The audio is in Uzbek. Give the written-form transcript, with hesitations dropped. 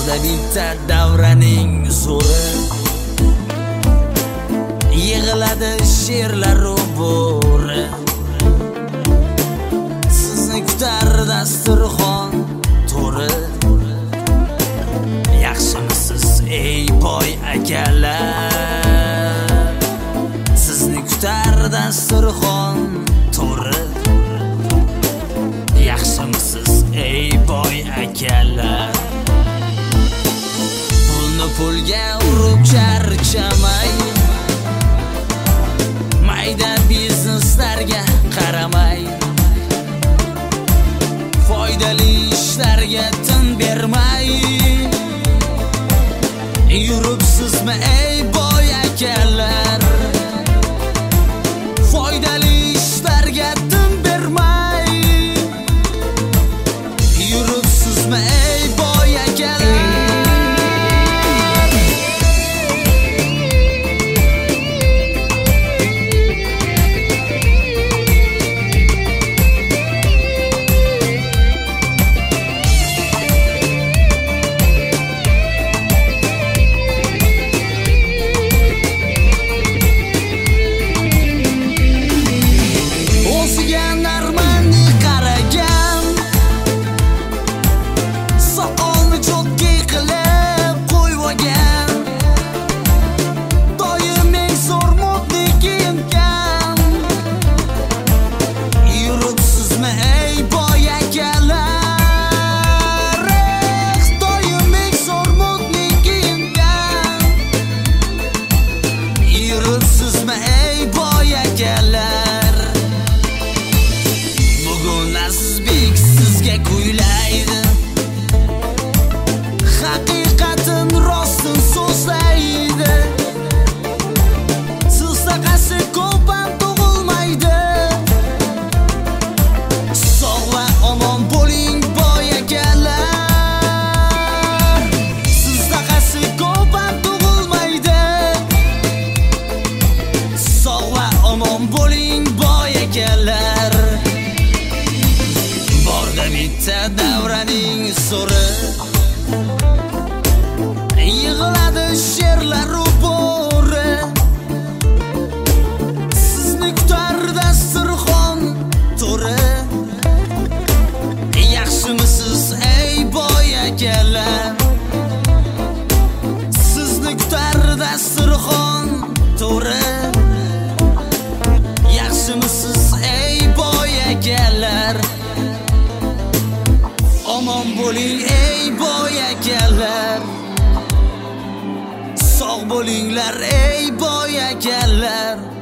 borda bitta davraning zo'ri, yig'iladi she'rlaru bo'ri. Sizni kutar dasturxon to'ri. Yaxshimisiz ey boy akalar? Sizni kutar dasturxon to'ri. Yaxshimisiz ey boy akalar? Pulni pulga urib charchamay, mayda bizneslarga qaramay, foydali ishlarga tin bermay yuribsizmi ey boy akalar? Foydali ishlarga tin bermay yuribsizmi ey boy akalar? Bugun Azizbek sizga kuylaydi, haqiqatin rostin so'zlaydi. Sizda qasi ko'p ham tug'ilmaydi. Sog' va omon bo'ling boy akalar. Sizda qasi ko'p ham tug'ilmaydi. Sog' va omon bo'ling boy akalar. Borda bitta davraning zo'ri, yig'iladi she'rlaru bo'ri. Sizni kutar dasturxon to'ri. Yaxshimisiz ey boy akalar? Sizni kutar dasturxon to'ri. Yaxshimisiz ey boy akalar? Omon bo'ling ey boy akalar. Sog' bo'linglar ey boy akalar.